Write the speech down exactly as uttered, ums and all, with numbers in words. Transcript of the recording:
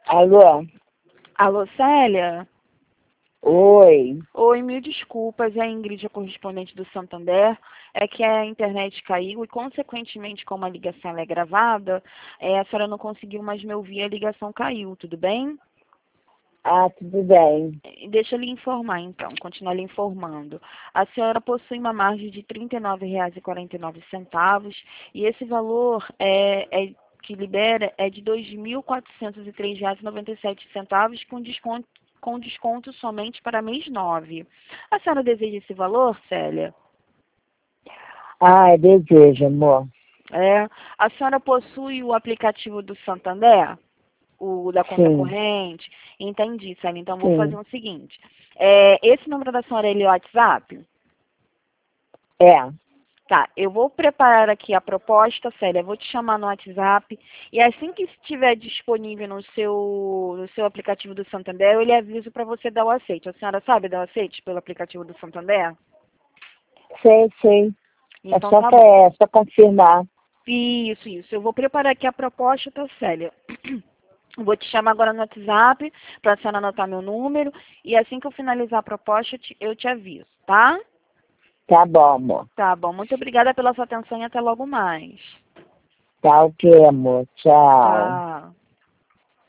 Alô? Alô, Célia? Oi. Oi, mil desculpas, é a Ingrid, a correspondente do Santander. É que a internet caiu e, consequentemente, como a ligação ela é gravada, é, a senhora não conseguiu mais me ouvir, a ligação caiu, tudo bem? Ah, tudo bem. E deixa eu lhe informar, então, continuar lhe informando. A senhora possui uma margem de trinta e nove reais e quarenta e nove centavos e esse valor é, é que libera é de dois mil quatrocentos e três reais e noventa e sete centavos com desconto, com desconto somente para mês nove. A senhora deseja esse valor, Célia? Ah, desejo, amor. É, a senhora possui o aplicativo do Santander? O da conta Sim, corrente? Entendi, Célia. Então, vou fazer sim. o seguinte. É, esse número da senhora, ele é o WhatsApp? É, Tá, eu vou preparar aqui a proposta, Célia, vou te chamar no WhatsApp e assim que estiver disponível no seu, no seu aplicativo do Santander, eu lhe aviso para você dar o aceite. A senhora sabe dar o aceite pelo aplicativo do Santander? sei, sei. É Então só, tá pra, bom. é só confirmar. Isso, isso. Eu vou preparar aqui a proposta, tá, Célia? Vou te chamar agora no WhatsApp para a senhora anotar meu número e assim que eu finalizar a proposta, eu te, eu te aviso, tá? Tá bom, amor. Tá bom. Muito obrigada pela sua atenção e até logo mais. Tá ok, amor. Tchau. Tchau.